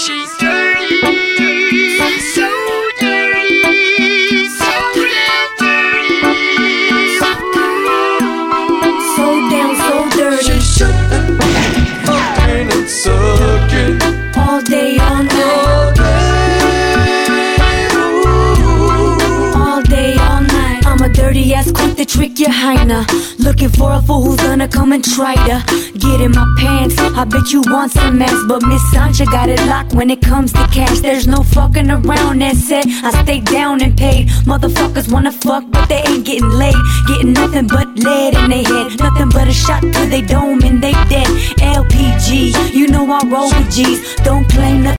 She's dirty, so dirty, so damn dirty, so damn so dirty. She shook fucking and sucking All day, all night, all day, all night. I'm a dirty ass quick to trick your hyena. Looking for a fool who's gonna come and try to get in my pants. I bet you want some ass, but Miss Sancha got it locked when it comes to cash. There's no fucking around that set. I stay down and paid. Motherfuckers wanna fuck, but they ain't getting laid. Getting nothing but lead in their head. Nothing but a shot to they dome and they dead. LPG, you know I roll with G's. Don't claim nothing.